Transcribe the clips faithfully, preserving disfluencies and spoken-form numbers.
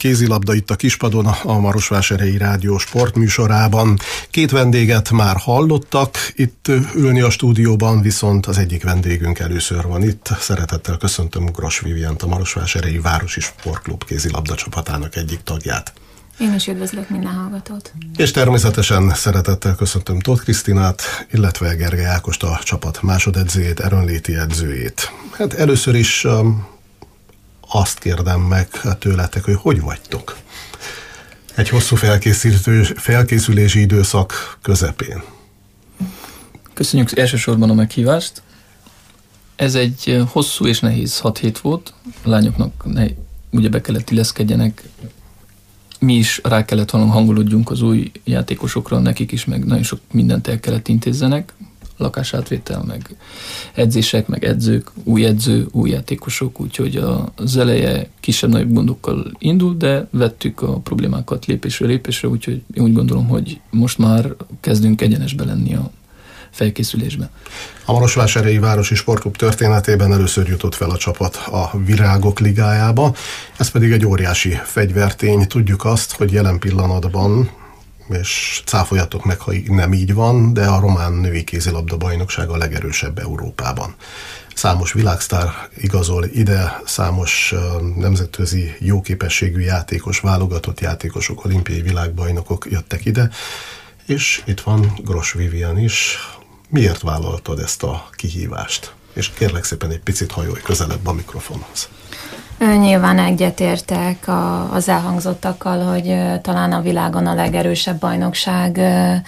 kézilabda itt a Kispadon, a Marosvásárhelyi Rádió sportműsorában. Két vendéget már hallottak itt ülni a stúdióban, viszont az egyik vendégünk először van itt. Szeretettel köszöntöm Gross Vivient, a Marosvásárhelyi Városi Sportklub kézilabda csapatának egyik tagját. Én is üdvözlök minden hallgatót. És természetesen szeretettel köszöntöm Tóth Krisztinát, illetve Gergely Ákost, a csapat másodedzőjét, erőnléti edzőjét. Hát először is um, azt kérdem meg tőletek, hogy hogy vagytok egy hosszú felkészülési időszak közepén. Köszönjük elsősorban a meghívást. Ez egy hosszú és nehéz hat hét volt. A lányoknak ne, ugye be kellett illeszkedjenek. Mi is rá kellett hangolódjunk az új játékosokra, nekik is, meg nagyon sok mindent el kellett intézzenek. Lakásátvétel, meg edzések, meg edzők, új edző, új játékosok, úgyhogy az eleje kisebb-nagyobb gondokkal indult, de vettük a problémákat lépésről lépésre, úgyhogy én úgy gondolom, hogy most már kezdünk egyenesbe lenni a felkészülésben. A Marosvásárhelyi Városi Sportklub történetében először jutott fel a csapat a Virágok Ligájába, ez pedig egy óriási fegyvertény. Tudjuk azt, hogy jelen pillanatban, és cáfoljatok meg, ha nem így van, de a román női kézilabda bajnokság a legerősebb Európában. Számos világsztár igazol ide, számos nemzetközi jóképességű játékos, válogatott játékosok, olimpiai világbajnokok jöttek ide, és itt van Gross Vivien is. Miért vállaltad ezt a kihívást? És kérlek szépen egy picit hajolj közelebb a mikrofonhoz. Nyilván egyetértek az elhangzottakkal, hogy talán a világon a legerősebb bajnokság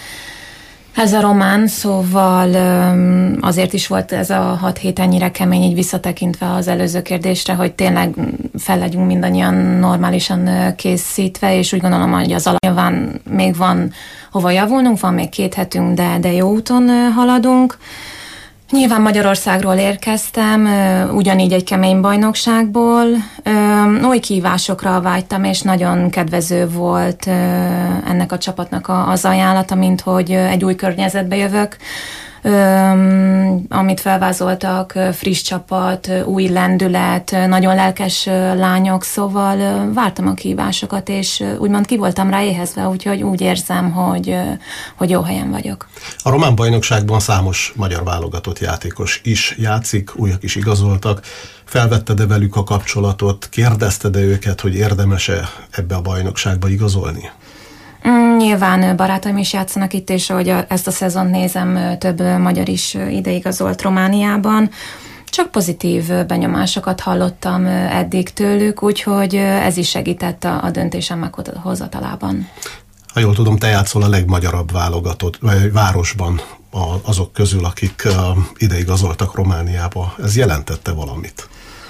ez a román, szóval azért is volt ez a hat hét ennyire kemény, így visszatekintve az előző kérdésre, hogy tényleg fel legyünk mindannyian normálisan készítve, és úgy gondolom, hogy az alap nyilván még van hova javulnunk, van még két hetünk, de, de jó úton haladunk. Nyilván Magyarországról érkeztem, ugyanígy egy kemény bajnokságból. Új kihívásokra vágytam, és nagyon kedvező volt ennek a csapatnak az ajánlata, mint hogy egy új környezetbe jövök, amit felvázoltak, friss csapat, új lendület, nagyon lelkes lányok, szóval vártam a kihívásokat, és úgymond ki voltam rá éhezve, úgyhogy úgy érzem, hogy, hogy jó helyen vagyok. A román bajnokságban számos magyar válogatott játékos is játszik, újak is igazoltak. Felvetted-e velük a kapcsolatot, kérdezted-e őket, hogy érdemes-e ebbe a bajnokságba igazolni? Nyilván barátaim is játszanak itt, és ahogy ezt a szezont nézem, több magyar is ideigazolt Romániában. Csak pozitív benyomásokat hallottam eddig tőlük, úgyhogy ez is segített a, a döntésem meghozatalában. Ha jól tudom, te játszol a legmagyarabb válogatott vagy városban azok közül, akik ideigazoltak Romániába. Ez jelentette valamit?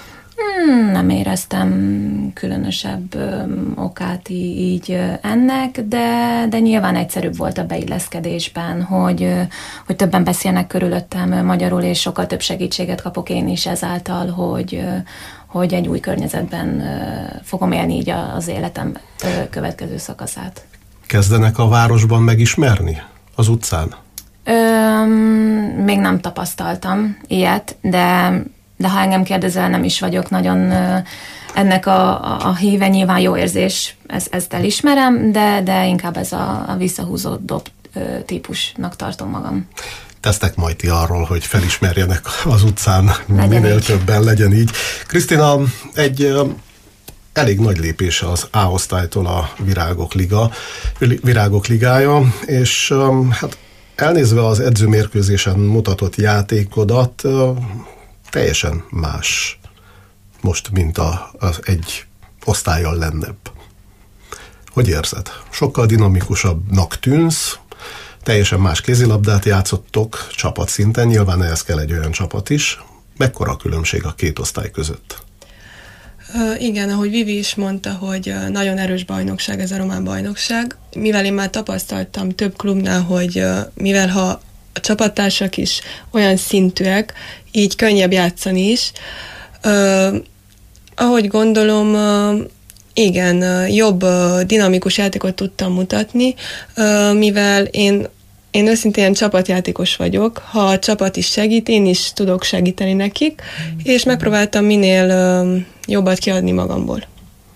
Nem éreztem különösebb okát így ennek, de, de nyilván egyszerűbb volt a beilleszkedésben, hogy, hogy többen beszélnek körülöttem magyarul, és sokkal több segítséget kapok én is ezáltal, hogy, hogy egy új környezetben fogom élni így az életem következő szakaszát. Kezdenek a városban megismerni az utcán? Ö, még nem tapasztaltam ilyet, de de ha engem kérdezel, nem is vagyok nagyon ennek a, a, a híve, nyilván jó érzés, ez, ezt elismerem, de, de inkább ez a, a visszahúzódó típusnak tartom magam. Tesztek majd ti arról, hogy felismerjenek az utcán, legyen minél így. Többen, legyen így. Krisztina, egy elég nagy lépés az A-osztálytól a Virágok Liga, Virágok Ligája, és hát elnézve az edzőmérkőzésen mutatott játékodat, teljesen más most, mint a, az egy osztállyal lennebb. Hogy érzed? Sokkal dinamikusabbnak tűnsz, teljesen más kézilabdát játszottok csapatszinten, nyilván ehhez kell egy olyan csapat is. Mekkora a különbség a két osztály között? Uh, igen, ahogy Vivi is mondta, hogy uh, nagyon erős bajnokság ez a román bajnokság. Mivel én már tapasztaltam több klubnál, hogy uh, mivel ha a csapattársak is olyan szintűek, így könnyebb játszani is. Uh, ahogy gondolom, uh, igen, uh, jobb uh, dinamikus játékot tudtam mutatni, uh, mivel én, én őszintén csapatjátékos vagyok. Ha a csapat is segít, én is tudok segíteni nekik, és megpróbáltam minél uh, jobbat kiadni magamból.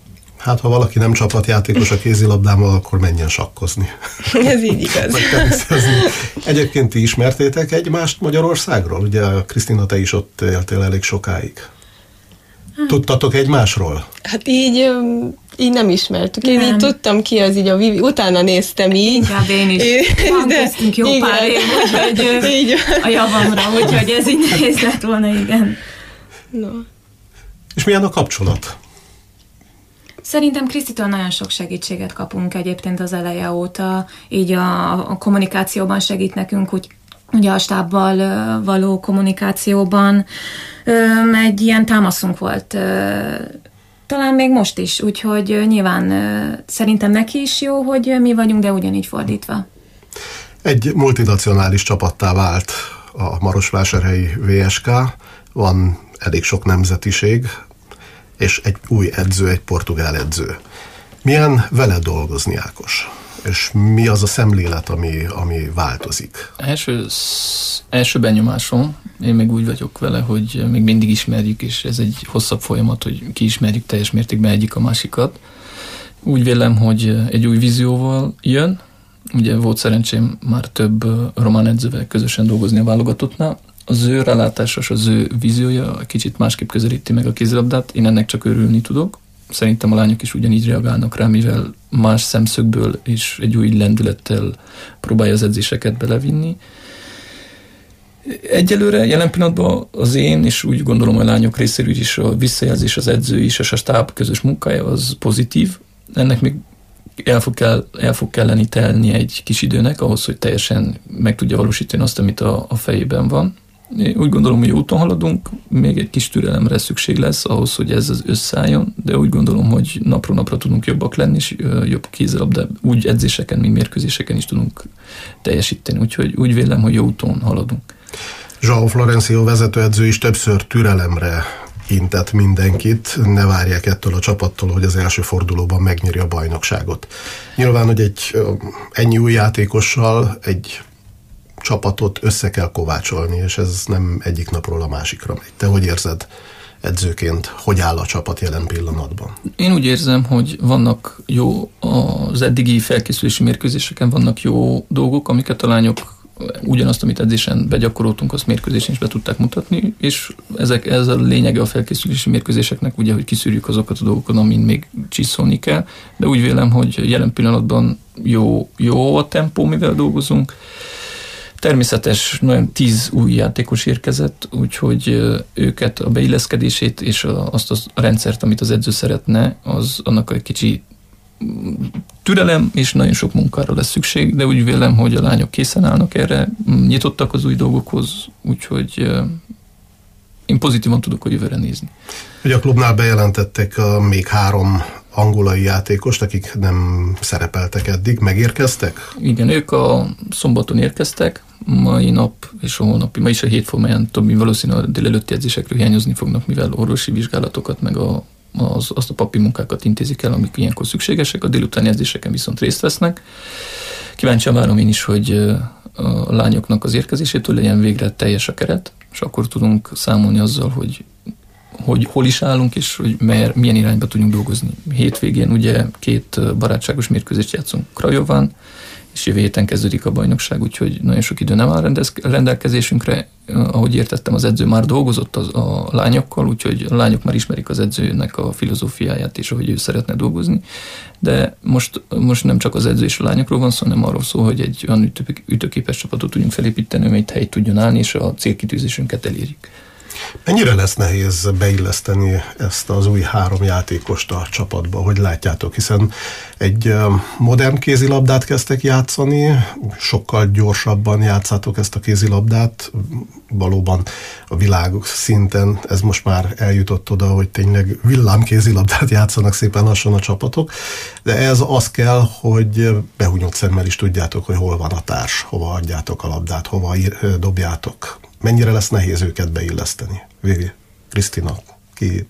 Hát, ha valaki nem csapatjátékos a kézilabdával, akkor menjen sakkozni. Ez így igaz. Egyébként ti ismertétek egymást Magyarországról? Ugye, Krisztina, te is ott éltél elég sokáig. Tudtatok egymásról? Hát így, így nem ismertük. Én nem. így tudtam ki az így a Vivi. Utána néztem így. Inkább én is. Van köztünk jó igen. pár év, úgyhogy így. A javamra, úgyhogy ez így nehéz lett volna, igen. No. És milyen a kapcsolat? Szerintem Krisztitől nagyon sok segítséget kapunk egyébként az eleje óta, így a, a kommunikációban segít nekünk, úgy, ugye a stábbal való kommunikációban egy ilyen támaszunk volt, talán még most is, úgyhogy nyilván szerintem neki is jó, hogy mi vagyunk, de ugyanígy fordítva. Egy multinacionális csapattá vált a marosvásárhelyi vé es ká, van elég sok nemzetiség, és egy új edző, egy portugál edző. Milyen vele dolgozni, Ákos? És mi az a szemlélet, ami, ami változik? Első, első benyomásom, én még úgy vagyok vele, hogy még mindig ismerjük, és ez egy hosszabb folyamat, hogy kiismerjük teljes mértékben egyik a másikat. Úgy vélem, hogy egy új vízióval jön. Ugye volt szerencsém már több román edzővel közösen dolgozni a válogatottnál. Az ő rálátása és az ő víziója kicsit másképp közelíti meg a kézilabdát. Én ennek csak örülni tudok. Szerintem a lányok is ugyanígy reagálnak rá, mivel más szemszögből és egy új lendülettel próbálja az edzéseket belevinni. Egyelőre, jelen pillanatban az én, és úgy gondolom, a lányok részéről is a visszajelzés, az edző is, és a stáb közös munkája az pozitív. Ennek még el fog, kell, el fog kelleni telni egy kis időnek ahhoz, hogy teljesen meg tudja valósítani azt, amit a, a fejében van. Én úgy gondolom, hogy úton haladunk, még egy kis türelemre szükség lesz ahhoz, hogy ez az összeálljon, de úgy gondolom, hogy napról napra tudunk jobbak lenni, és jobb kézilabda, úgy edzéseken, mint mérkőzéseken is tudunk teljesíteni. Úgyhogy úgy vélem, hogy jó úton haladunk. João Florencio vezetőedző is többször türelemre intett mindenkit, ne várják ettől a csapattól, hogy az első fordulóban megnyeri a bajnokságot. Nyilván, hogy egy ennyi új játékossal egy csapatot össze kell kovácsolni, és ez nem egyik napról a másikra megy. Te hogy érzed edzőként, hogy áll a csapat jelen pillanatban? Én úgy érzem, hogy vannak jó, az eddigi felkészülési mérkőzéseken vannak jó dolgok, amiket a lányok ugyanazt, amit edzésen begyakoroltunk, azt mérkőzésen is be tudták mutatni, és ezek, ez a lényege a felkészülési mérkőzéseknek, ugye, hogy kiszűrjük azokat a dolgokat, amin még csiszolni kell, de úgy vélem, hogy jelen pillanatban jó, jó a tempó, mivel dolgozunk. Természetes, nagyon tíz új játékos érkezett, úgyhogy őket, a beilleszkedését és azt a rendszert, amit az edző szeretne, az annak egy kicsi türelem és nagyon sok munkára lesz szükség, de úgy vélem, hogy a lányok készen állnak erre, nyitottak az új dolgokhoz, úgyhogy én pozitívan tudok a jövőre nézni. Ugye a klubnál bejelentettek a még három angolai játékost, akik nem szerepeltek eddig, megérkeztek? Igen, ők a szombaton érkeztek, mai nap és a holnapi, ma is a hétfőn többi valószínűleg a délelőtti edzésekről hiányozni fognak, mivel orvosi vizsgálatokat meg a, az, azt a papi munkákat intézik el, amik ilyenkor szükségesek, a délutáni edzéseken viszont részt vesznek. Kíváncsian várom én is, hogy a lányoknak az érkezésétől legyen végre teljes a keret, és akkor tudunk számolni azzal, hogy hogy hol is állunk, és hogy mer, milyen irányba tudjunk dolgozni. Hétvégén ugye két barátságos mérkőzést játszunk Krajován, és jövő héten kezdődik a bajnokság, úgyhogy nagyon sok idő nem áll rendelkezésünkre. Ahogy értettem, az edző már dolgozott az, a lányokkal, úgyhogy a lányok már ismerik az edzőnek a filozófiáját, és ahogy ő szeretne dolgozni. De most, most nem csak az edző és a lányokról van szó, hanem arról szól, hogy egy olyan ütő, ütőképes csapatot tudjunk felépíteni, amely helyt tudjon állni, és a célkitűzésünket elérjük. Mennyire lesz nehéz beilleszteni ezt az új három játékost a csapatba? Hogy látjátok? Hiszen egy modern kézilabdát kezdtek játszani, sokkal gyorsabban játszátok ezt a kézilabdát. Valóban a világ szinten ez most már eljutott oda, hogy tényleg villámkézilabdát játszanak szépen lassan a csapatok. De ez az kell, hogy behunyott szemmel is tudjátok, hogy hol van a társ, hova adjátok a labdát, hova dobjátok. Mennyire lesz nehéz őket beilleszteni? Vivi, Krisztina, ki?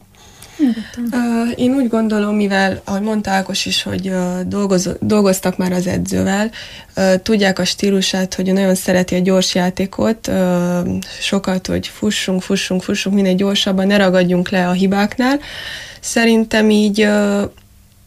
Én úgy gondolom, mivel, ahogy mondta Ákos is, hogy dolgoz, dolgoztak már az edzővel, tudják a stílusát, hogy nagyon szereti a gyors játékot, sokat, hogy fussunk, fussunk, fussunk, minél gyorsabban, ne ragadjunk le a hibáknál. Szerintem így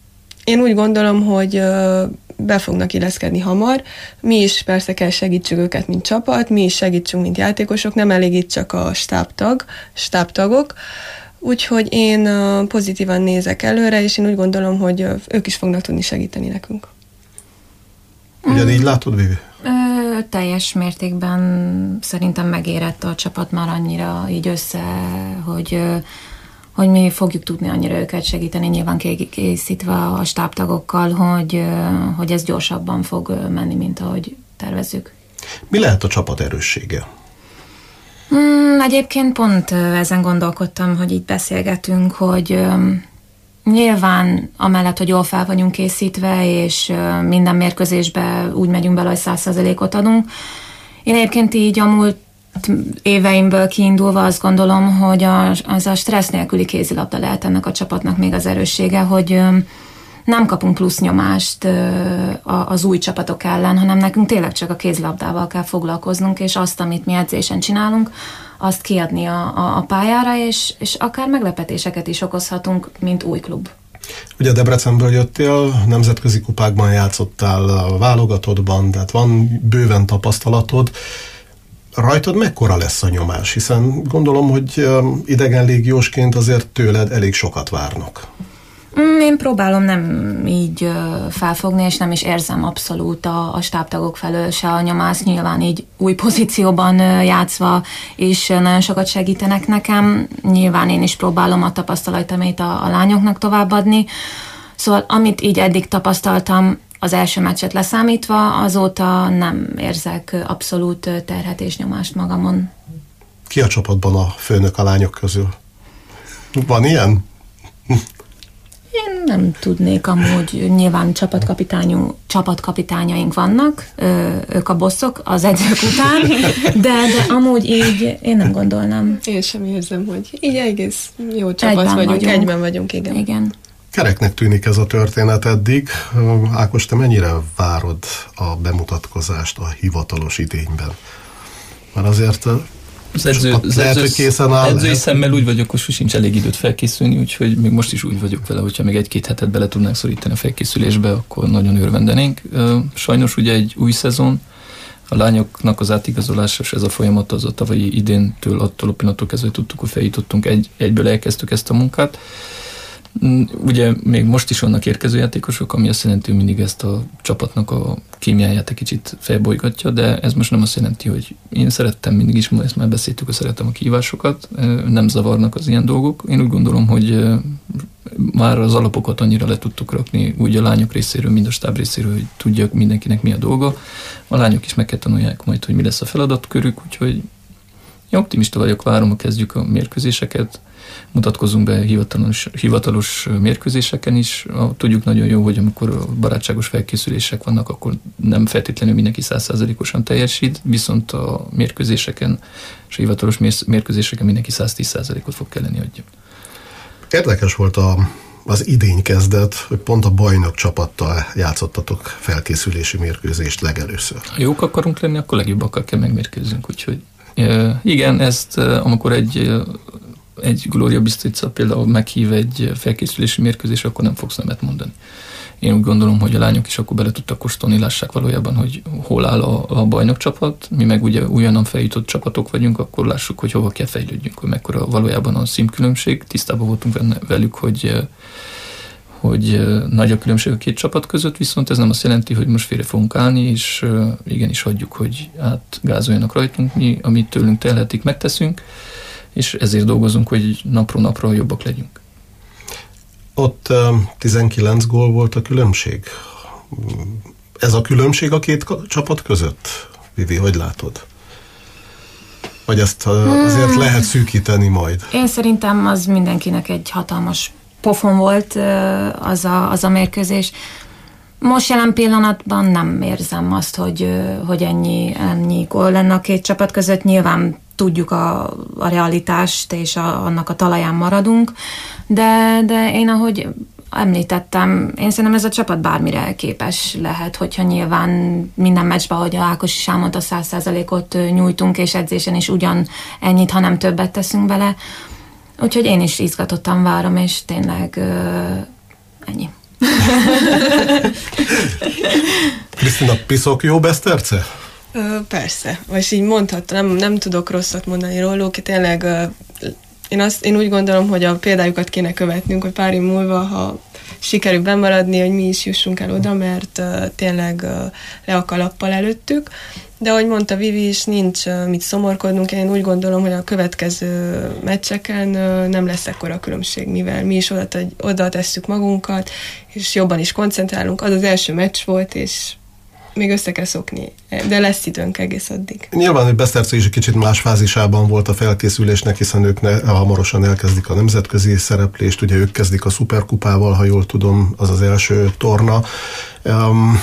én úgy gondolom, hogy be fognak illeszkedni hamar. Mi is persze kell segítsük őket, mint csapat, mi is segítsünk, mint játékosok, nem elég itt csak a stábtag, stábtagok. Úgyhogy én pozitívan nézek előre, és én úgy gondolom, hogy ők is fognak tudni segíteni nekünk. Ugyanígy látod, Vivi? Ö, teljes mértékben szerintem megérett a csapat már annyira így össze, hogy, hogy mi fogjuk tudni annyira őket segíteni, nyilván készítve a stábtagokkal, hogy, hogy ez gyorsabban fog menni, mint ahogy tervezzük. Mi lehet a csapat erőssége? Hmm, egyébként pont ezen gondolkodtam, hogy így beszélgetünk, hogy nyilván amellett, hogy jól fel vagyunk készítve, és minden mérkőzésbe úgy megyünk bele, hogy száz százalékot adunk. Én egyébként így a múlt éveimből kiindulva azt gondolom, hogy a, az a stressz nélküli kézilabda lehet ennek a csapatnak még az erőssége, hogy nem kapunk plusz nyomást az új csapatok ellen, hanem nekünk tényleg csak a kézilabdával kell foglalkoznunk, és azt, amit mi edzésen csinálunk, azt kiadni a, a, a pályára, és, és akár meglepetéseket is okozhatunk, mint új klub. Ugye Debrecenből jöttél, nemzetközi kupákban játszottál, a válogatottban, tehát van bőven tapasztalatod. Rajtad mekkora lesz a nyomás? Hiszen gondolom, hogy idegen légiósként azért tőled elég sokat várnak. Én próbálom nem így felfogni, és nem is érzem abszolút a, a stábtagok felől se a nyomást. Nyilván így új pozícióban játszva, és nagyon sokat segítenek nekem. Nyilván én is próbálom a tapasztalatomét a, a lányoknak továbbadni. Szóval amit így eddig tapasztaltam, az első meccset leszámítva, azóta nem érzek abszolút terhet és nyomást magamon. Ki a csapatban a főnök a lányok közül? Van ilyen? Én nem tudnék amúgy, nyilván csapatkapitányú, csapatkapitányaink vannak, ők a bosszok az edzők után, de, de amúgy így én nem gondolnám. Én sem érzem, hogy így egész jó csapat egyben vagyunk, vagyunk, egyben vagyunk, igen. igen. Kereknek tűnik ez a történet eddig. Ákos, te mennyire várod a bemutatkozást a hivatalos idényben? Mert azért az edző, az lehet, edző, hogy készen áll. Edzői szemmel úgy vagyok, hogy sincs elég időt felkészülni, úgyhogy még most is úgy vagyok vele, hogyha még egy-két hetet bele tudnánk szorítani a felkészülésbe, akkor nagyon örvendenénk. Sajnos ugye egy új szezon, a lányoknak az átigazolása, és ez a folyamat az a tavalyi idéntől, attól a pillanattól kezdve tudtuk, hogy feljutottunk, egy, egyből elkezdtük ezt a munkát. Ugye még most is vannak érkező játékosok, ami azt jelenti, hogy mindig ezt a csapatnak a kémiáját egy kicsit felbolygatja, de ez most nem azt jelenti, hogy én szerettem mindig is, ezt már beszéltük, hogy szeretem a kihívásokat, nem zavarnak az ilyen dolgok. Én úgy gondolom, hogy már az alapokat annyira le tudtuk rakni, úgy a lányok részéről, mind a stáb részéről, hogy tudják mindenkinek mi a dolga. A lányok is meg kell tanulják majd, hogy mi lesz a feladatkörük, úgyhogy én optimista vagyok, várom, hogy kezdjük a mérkőzéseket, mutatkozunk be hivatalos, hivatalos mérkőzéseken is. Tudjuk nagyon jó, hogy amikor barátságos felkészülések vannak, akkor nem feltétlenül mindenki száz százalékosan teljesít, viszont a mérkőzéseken és a hivatalos mérkőzéseken mindenki száz tíz százalékot fog kelleni adja. Érdekes volt a, az idény kezdet, hogy pont a bajnok csapattal játszottatok felkészülési mérkőzést legelőször. Ha jók akarunk lenni, akkor legjobbakkal kell megmérkőzzünk, úgyhogy igen, ezt amikor egy egy Gloria Bistrica például meghív egy felkészülési mérkőzés, akkor nem fogsz nemet mondani. Én úgy gondolom, hogy a lányok is akkor bele tudtak kóstolni, lássák valójában, hogy hol áll a, a bajnokcsapat, mi meg ugye újonnan feljutott csapatok vagyunk, akkor lássuk, hogy hova kell fejlődjünk, hogy mekkora valójában a színkülönbség. Tisztában voltunk velük, hogy, hogy nagy a különbség a két csapat között, viszont ez nem azt jelenti, hogy most félre fogunk állni, és igenis hagyjuk, hogy átgázoljanak rajtunk, mi, amit tőlünk telhetik, megteszünk, és ezért dolgozunk, hogy napról napra jobbak legyünk. Ott tizenkilenc gól volt a különbség. Ez a különbség a két csapat között? Vivi, hogy látod? Vagy ezt azért hmm. lehet szűkíteni majd? Én szerintem az mindenkinek egy hatalmas pofon volt az a, az a mérkőzés. Most jelen pillanatban nem érzem azt, hogy, hogy ennyi, ennyi gól lenne a két csapat között. Nyilván tudjuk a, a realitást, és a, annak a talaján maradunk, de, de én, ahogy említettem, én szerintem ez a csapat bármire képes lehet, hogyha nyilván minden meccsben, ahogy Ákos is elmondta, száz százalékot nyújtunk, és edzésen is ugyan ennyit, ha nem többet teszünk bele. Úgyhogy én is izgatottan várom, és tényleg uh, ennyi. Krisztina, piszok jó Beszterce? Ö, persze, és így mondhatom, nem, nem tudok rosszat mondani róluk, tényleg ö, én, azt, én úgy gondolom, hogy a példájukat kéne követnünk, hogy pár év múlva, ha sikerül bemaradni, hogy mi is jussunk el oda, mert uh, tényleg uh, le a kalappal előttük. De ahogy mondta Vivi is, nincs uh, mit szomorkodnunk. Én úgy gondolom, hogy a következő meccseken uh, nem lesz ekkora különbség, mivel mi is oda, oda tesszük magunkat, és jobban is koncentrálunk. Az az első meccs volt, és még össze kell szokni, de lesz időnk egész addig. Nyilván, hogy Beszterce is egy kicsit más fázisában volt a felkészülésnek, hiszen ők ne, hamarosan elkezdik a nemzetközi szereplést, ugye ők kezdik a szuperkupával, ha jól tudom, az az első torna. Um,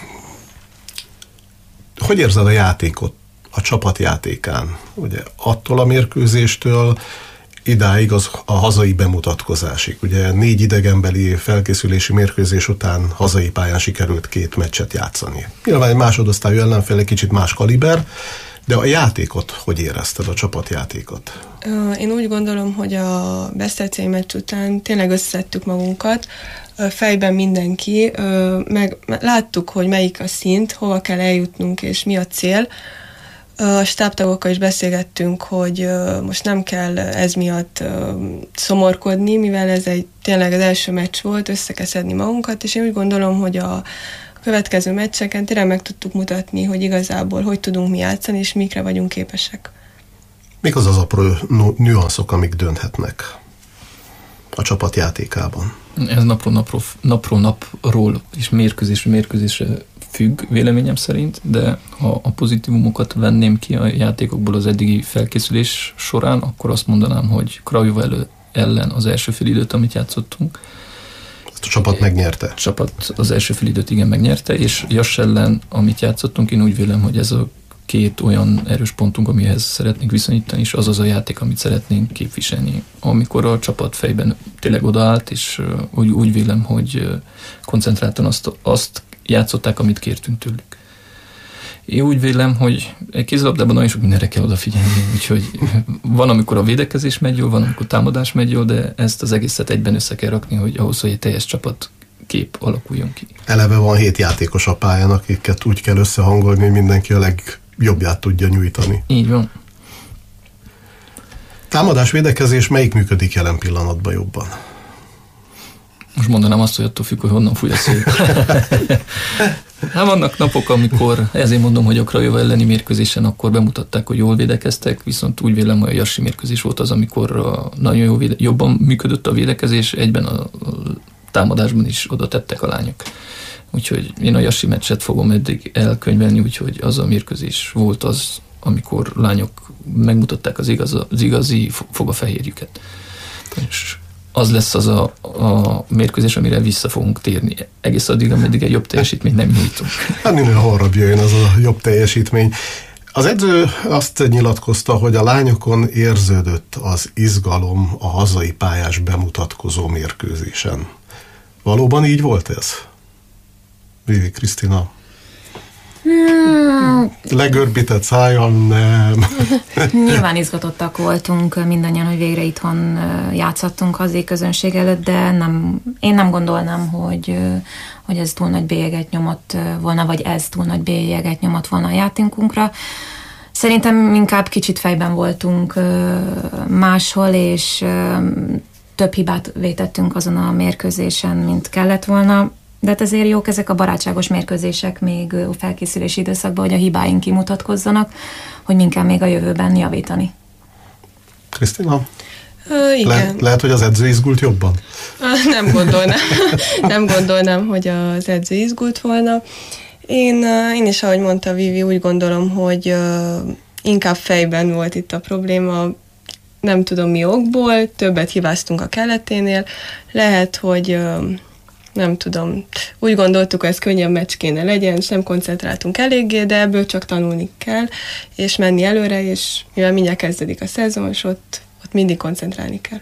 hogy érzed a játékot, a csapatjátékán? Ugye attól a mérkőzéstől idáig az a hazai bemutatkozásig. Ugye négy idegenbeli felkészülési mérkőzés után hazai pályán sikerült két meccset játszani. Nyilván egy másodosztályú ellenfél egy kicsit más kaliber, de a játékot hogy érezted, a csapatjátékot? Én úgy gondolom, hogy a besztercei meccs után tényleg összeszedtük magunkat, fejben mindenki, meg láttuk, hogy melyik a szint, hova kell eljutnunk és mi a cél. A stábtagokkal is beszélgettünk, hogy most nem kell ez miatt szomorkodni, mivel ez egy tényleg az első meccs volt, össze kell szedni magunkat, és én úgy gondolom, hogy a következő meccseken tényleg meg tudtuk mutatni, hogy igazából hogy tudunk mi játszani, és mikre vagyunk képesek. Mik az az apró nüanszok, amik dönthetnek a csapatjátékában? Ez napról, napról, napról napról és mérkőzésről mérkőzésre függ, véleményem szerint, de ha a pozitívumokat venném ki a játékokból az eddigi felkészülés során, akkor azt mondanám, hogy Craiova ellen az első félidőt, amit játszottunk. Ezt a csapat megnyerte? A csapat az első félidőt igen megnyerte, és Jas ellen, amit játszottunk, én úgy vélem, hogy ez a két olyan erős pontunk, amihez szeretnénk viszonyítani, és az az a játék, amit szeretnénk képviselni. Amikor a csapat fejben tényleg odaállt, és úgy, úgy vélem, hogy koncentráltan azt, azt játszották, amit kértünk tőlük. Én úgy vélem, hogy egy kézilabdában nagyon sok mindenre kell odafigyelni, úgyhogy van, amikor a védekezés megy jól, van, amikor támadás megy jól, de ezt az egészet egyben össze kell rakni, hogy ahhoz, hogy egy teljes csapat kép alakuljon ki. Eleve van hét játékos a pályán, akiket úgy kell összehangolni, hogy mindenki a legjobbját tudja nyújtani. Így van. Támadás, védekezés melyik működik jelen pillanatban jobban? Most mondanám azt, hogy attól függ, hogy honnan fúj a szél. Hát vannak napok, amikor, ezért mondom, hogy a Craiova elleni mérkőzésen akkor bemutatták, hogy jól védekeztek, viszont úgy vélem, hogy a Jassi mérkőzés volt az, amikor nagyon jó véde, jobban működött a védekezés, egyben a, a támadásban is oda tettek a lányok. Úgyhogy én a Jassi meccset fogom eddig elkönyvelni, úgyhogy az a mérkőzés volt az, amikor lányok megmutatták az, igaz, az igazi fogafehérjüket. És az lesz az a, a mérkőzés, amire vissza fogunk térni. Egész addig, ameddig egy jobb teljesítményt nem nyújtunk. Hát minél hamarabb jöjjön az a jobb teljesítmény. Az edző azt nyilatkozta, hogy a lányokon érződött az izgalom a hazai pályás bemutatkozó mérkőzésen. Valóban így volt ez? Vivi, Krisztina? Hmm. Legörbített szájjal, nem. Nyilván izgatottak voltunk mindannyian, hogy végre itthon játszhattunk hazai közönség előtt, de nem, én nem gondolnám, hogy, hogy ez túl nagy bélyeget nyomott volna, vagy ez túl nagy bélyeget nyomott volna a játékunkra. Szerintem inkább kicsit fejben voltunk máshol, és több hibát vétettünk azon a mérkőzésen, mint kellett volna. De hát ezért jók ezek a barátságos mérkőzések még a felkészülési időszakban, hogy a hibáink kimutatkozzanak, hogy min kell még a jövőben javítani. Krisztina? Uh, igen. Le- lehet, hogy az edző izgult jobban? Uh, nem gondolnám. nem gondolnám, hogy az edző izgult volna. Én, uh, én is, ahogy mondta Vivi, úgy gondolom, hogy uh, inkább fejben volt itt a probléma, nem tudom mi okból, többet hibáztunk a kelleténél. Lehet, hogy uh, nem tudom, úgy gondoltuk, hogy ez könnyebb meccs kéne legyen, és nem koncentráltunk eléggé, de ebből csak tanulni kell, és menni előre, és mivel mindjárt kezdődik a szezon, és ott, ott mindig koncentrálni kell.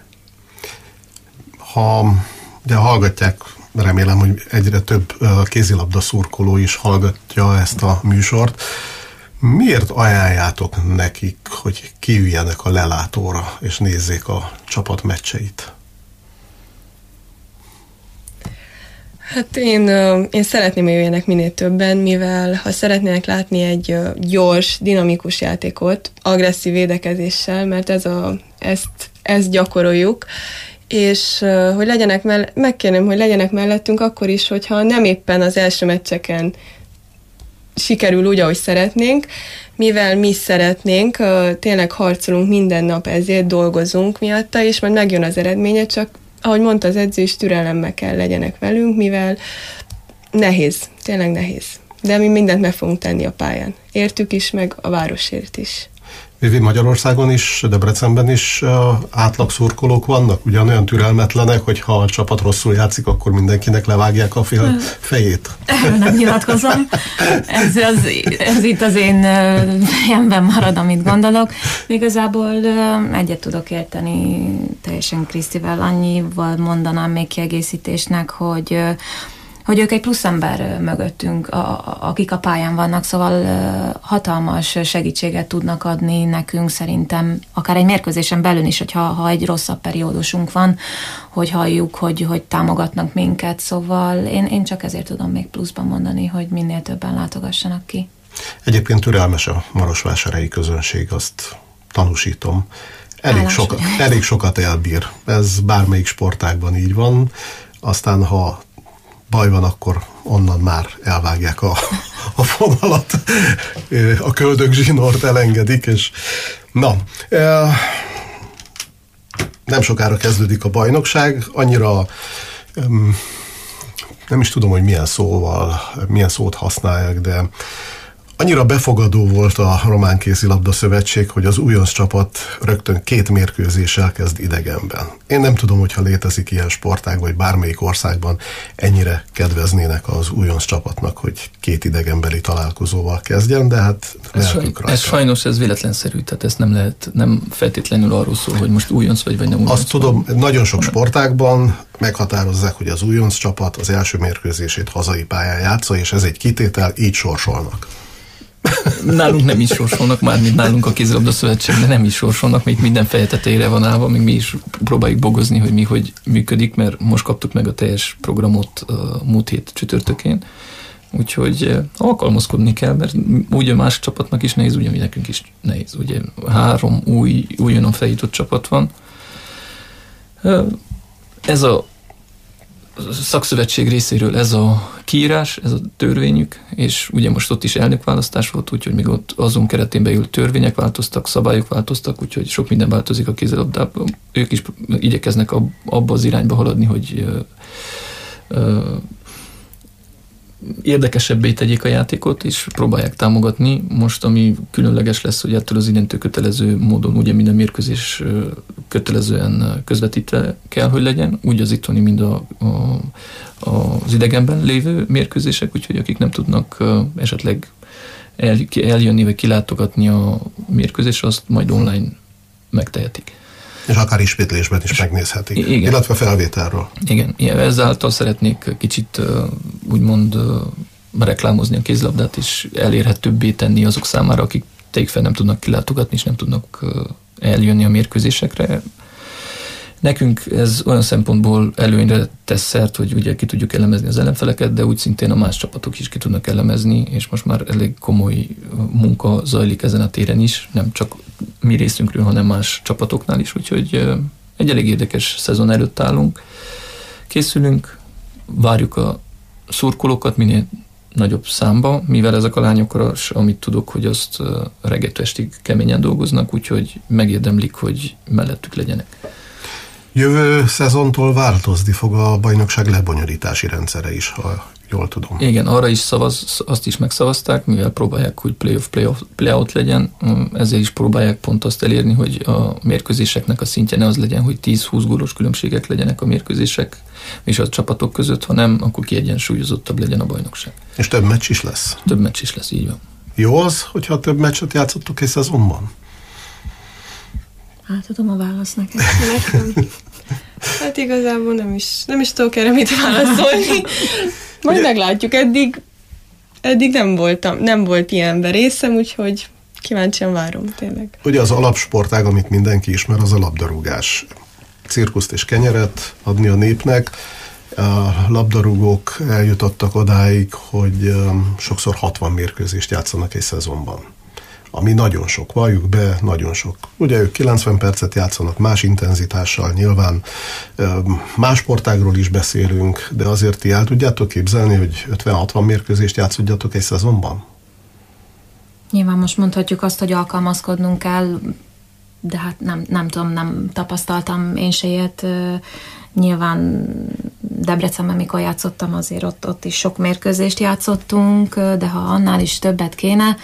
Ha de hallgatják, remélem, hogy egyre több kézilabda szurkoló is hallgatja ezt a műsort, miért ajánljátok nekik, hogy kiüljenek a lelátóra, és nézzék a csapat meccseit? Hát én, én szeretném, hogy jöjjenek minél többen, mivel ha szeretnének látni egy gyors, dinamikus játékot, agresszív védekezéssel, mert ez a, ezt, ezt gyakoroljuk, és hogy legyenek mell- megkérném, hogy legyenek mellettünk akkor is, hogyha nem éppen az első meccseken sikerül úgy, ahogy szeretnénk, mivel mi szeretnénk, tényleg harcolunk minden nap ezért, dolgozunk miatta, és majd megjön az eredménye, csak ahogy mondta az edző is, türelemmel kell legyenek velünk, mivel nehéz, tényleg nehéz. De mi mindent meg fogunk tenni a pályán. Értük is, meg a városért is. Vivi, Magyarországon is, Debrecenben is uh, átlagszurkolók vannak, ugyanolyan türelmetlenek, hogy ha a csapat rosszul játszik, akkor mindenkinek levágják a fél fejét. Erről nem nyilatkozom. Ez, az, ez itt az én fejemben marad, amit gondolok. Igazából uh, egyet tudok érteni teljesen Krisztivel, annyival mondanám még kiegészítésnek, hogy uh, hogy ők egy plusz ember mögöttünk, a, a, akik a pályán vannak, szóval uh, hatalmas segítséget tudnak adni nekünk szerintem, akár egy mérkőzésen belül is, hogyha ha egy rosszabb periódusunk van, hogy halljuk, hogy, hogy támogatnak minket, szóval én, én csak ezért tudom még pluszban mondani, hogy minél többen látogassanak ki. Egyébként türelmes a marosvásárhelyi közönség, azt tanúsítom. Elég, soka, elég sokat elbír. Ez bármelyik sportágban így van. Aztán, ha baj van, akkor onnan már elvágják a, a fonalat, a köldögzsinort elengedik, és na, nem sokára kezdődik a bajnokság, annyira nem is tudom, hogy milyen szóval, milyen szót használják, de annyira befogadó volt a Román Kézilabda Szövetség, hogy az újonc csapat rögtön két mérkőzéssel kezd idegenben. Én nem tudom, hogyha létezik ilyen sportág, vagy bármelyik országban ennyire kedveznének az újonc csapatnak, hogy két idegenbeli találkozóval kezdjen, de hát lelkük rajta. Ez sajnos ez véletlenszerű, tehát ez nem lehet, nem feltétlenül arról szól, hogy most újonc vagy, vagy nem újonc. Azt tudom, nagyon sok sportágban meghatározzák, hogy az újonc csapat az első mérkőzését hazai pályán játsza, és ez egy kitétel, így sorsolnak. Nálunk nem is sorsolnak, mármint nálunk a Kézilabda Szövetségben nem is sorsolnak, még minden feje tetejére van állva, még mi is próbáljuk bogozni, hogy mi hogy működik, mert most kaptuk meg a teljes programot a múlt hét csütörtökén, úgyhogy alkalmazkodni kell, mert úgy a más csapatnak is nehéz, ugye mi nekünk is nehéz, ugye három új, újonnan feljutott csapat van. Ez a szakszövetség részéről ez a kiírás, ez a törvényük, és ugye most ott is elnökválasztás volt, úgyhogy még ott azon keretén belül törvények változtak, szabályok változtak, úgyhogy sok minden változik a kézilabdában. Ők is igyekeznek abba az irányba haladni, hogy ö, ö, érdekesebbé tegyék a játékot, és próbálják támogatni. Most, ami különleges lesz, hogy ettől az identől kötelező módon ugye minden mérkőzés kötelezően közvetítve kell, hogy legyen, úgy az itthoni, mind a, a, az idegenben lévő mérkőzések, úgyhogy akik nem tudnak esetleg el, eljönni vagy kilátogatni a mérkőzésre, azt majd online megtehetik. És akár ismétlésben is megnézhetik. Igen. Illetve felvételről. Igen, igen, ezáltal szeretnék kicsit úgymond reklámozni a kézilabdát, és elérhetőbbé tenni azok számára, akik tegyük fel nem tudnak kilátogatni, és nem tudnak eljönni a mérkőzésekre. Nekünk ez olyan szempontból előnyre tesz szert, hogy ugye ki tudjuk elemezni az ellenfeleket, de úgy szintén a más csapatok is ki tudnak elemezni, és most már elég komoly munka zajlik ezen a téren is, nem csak mi részünkről, hanem más csapatoknál is, úgyhogy egy elég érdekes szezon előtt állunk. Készülünk, várjuk a szurkolókat minél nagyobb számba, mivel ezek a lányokra, amit tudok, hogy azt reggeltől estig keményen dolgoznak, úgyhogy megérdemlik, hogy mellettük legyenek. Jövő szezontól változni fog a bajnokság lebonyolítási rendszere is, ha jól tudom. Igen, arra is szavaz, azt is megszavazták, mivel próbálják, hogy playoff, playoff, playout legyen, ezért is próbálják pont azt elérni, hogy a mérkőzéseknek a szintje ne az legyen, hogy tíz-húsz gólos különbségek legyenek a mérkőzések és a csapatok között, hanem akkor kiegyensúlyozottabb legyen a bajnokság. És több meccs is lesz? Több meccs is lesz, így van. Jó az, hogyha több meccset játszottuk egy szezonban? Átadom a választ neked. Nekem. Hát igazából nem is, nem is tudok erre mit válaszolni. Majd ugye meglátjuk, eddig, eddig nem voltam, nem volt ilyenben részem, úgyhogy kíváncsian várom, tényleg. Ugye az alapsportág, amit mindenki ismer, az a labdarúgás. Cirkuszt és kenyeret adni a népnek. A labdarúgók eljutottak odáig, hogy sokszor hatvan mérkőzést játszanak egy szezonban. Ami nagyon sok, valljuk be, nagyon sok. Ugye ők kilencven percet játszanak más intenzitással, nyilván más sportágról is beszélünk, de azért ti el tudjátok képzelni, hogy ötven-hatvan mérkőzést játszodjatok egy szezonban? Nyilván most mondhatjuk azt, hogy alkalmazkodnunk kell, de hát nem, nem tudom, nem tapasztaltam én se ilyet. Nyilván Debrecenben, mikor játszottam, azért ott, ott is sok mérkőzést játszottunk, de ha annál is többet kéne,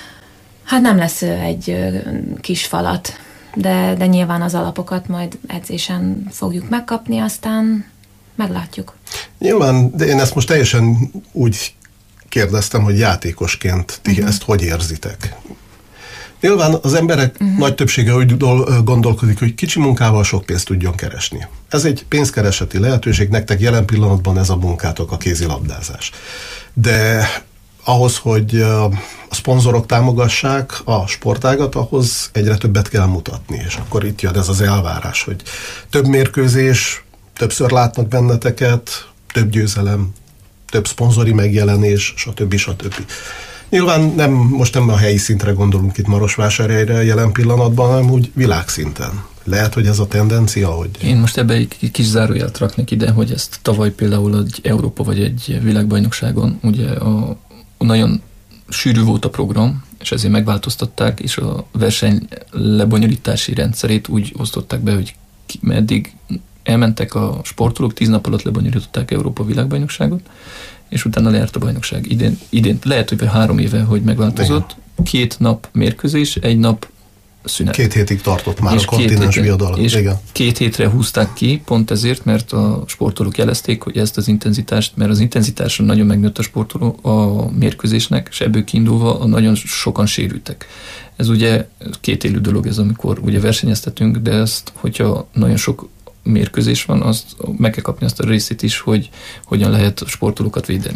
hát nem lesz egy kis falat, de, de nyilván az alapokat majd edzésen fogjuk megkapni, aztán meglátjuk. Nyilván, de én ezt most teljesen úgy kérdeztem, hogy játékosként ti uh-huh. ezt hogy érzitek? Nyilván az emberek uh-huh. nagy többsége úgy gondolkodik, hogy kicsi munkával sok pénzt tudjon keresni. Ez egy pénzkereseti lehetőség, nektek jelen pillanatban ez a munkátok, a kézilabdázás. De ahhoz, hogy a szponzorok támogassák a sportágat, ahhoz egyre többet kell mutatni, és akkor itt jön ez az elvárás, hogy több mérkőzés, többször látnak benneteket, több győzelem, több szponzori megjelenés, stb. stb. Nyilván nem, most nem a helyi szintre gondolunk itt Marosvásárhelyre jelen pillanatban, hanem úgy világszinten. Lehet, hogy ez a tendencia, hogy... Én most ebbe egy kis zárójelt raknék ide, hogy ezt tavaly például egy Európa vagy egy világbajnokságon, ugye a, a nagyon sűrű volt a program, és ezért megváltoztatták, és a verseny lebonyolítási rendszerét úgy osztották be, hogy ki, meddig elmentek a sportolók, tíz nap alatt lebonyolították Európa világbajnokságot, és utána lejárt a bajnokság. Idén, idén lehet, hogy három éve, hogy megváltozott. Két nap mérkőzés, egy nap szünet. Két hétig tartott már és a kontinens viadal. És igen. Két hétre húzták ki, pont ezért, mert a sportolók jelezték, hogy ezt az intenzitást, mert az intenzitásra nagyon megnőtt a sportoló a mérkőzésnek, és ebből kiindulva nagyon sokan sérültek. Ez ugye két élő dolog ez, amikor ugye versenyeztetünk, de ezt, hogyha nagyon sok mérkőzés van, azt meg kell kapni azt a részét is, hogy hogyan lehet a sportolókat védeni.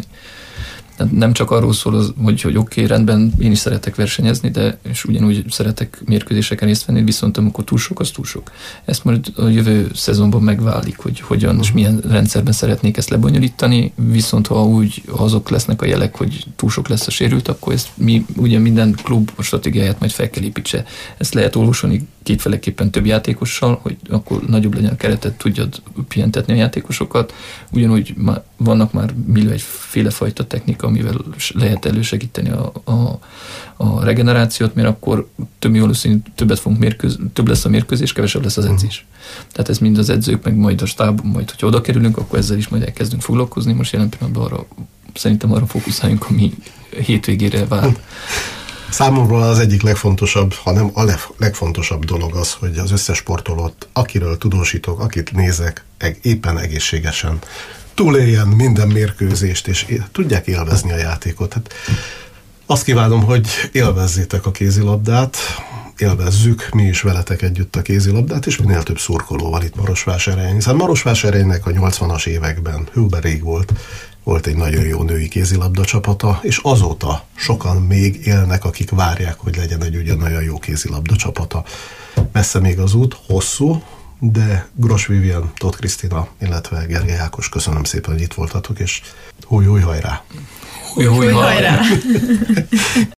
Nem csak arról szól, az, hogy, hogy oké, okay, rendben, én is szeretek versenyezni, de és ugyanúgy szeretek mérkőzéseken részt venni, viszont amikor túl sok, az túl sok. Ezt majd a jövő szezonban megválik, hogy hogyan és milyen rendszerben szeretnék ezt lebonyolítani, viszont ha úgy azok lesznek a jelek, hogy túl sok lesz a sérült, akkor ezt mi ugye minden klub a stratégiáját majd fel kell építse. Ezt lehet olvasni kétféleképpen több játékossal, hogy akkor nagyobb legyen a keretet, tudjad pihentetni a játékosokat. Ugyanúgy má, vannak már millió egyféle fajta technika, amivel lehet elősegíteni a, a, a regenerációt, mert akkor több valószínű többet fogunk mérköz, több lesz a mérkőzés, kevesebb lesz az edzés. Tehát ez mind az edzők, meg majd a stáb, majd hogyha oda kerülünk, akkor ezzel is majd elkezdünk foglalkozni. Most jelen pillanatban arra, szerintem arra fókuszáljunk, ami hétvégére vár. Számomra az egyik legfontosabb, hanem a legfontosabb dolog az, hogy az összes sportolót, akiről tudósítok, akit nézek, éppen egészségesen túléljen minden mérkőzést, és tudják élvezni a játékot. Hát azt kívánom, hogy élvezzétek a kézilabdát, élvezzük mi is veletek együtt a kézilabdát, és minél több szurkolóval itt Marosvásárhelyen, hiszen Marosvásárhelynek a nyolcvanas években, hőben rég volt, volt egy nagyon jó női kézilabda csapata, és azóta sokan még élnek, akik várják, hogy legyen egy ugyanolyan jó kézilabda csapata. Messze még az út, hosszú, de Gros Vivien, Tóth Krisztina, illetve Gergely Ákos, köszönöm szépen, hogy itt voltatok, és húj, húj, hajrá! Húj, húj, hajrá!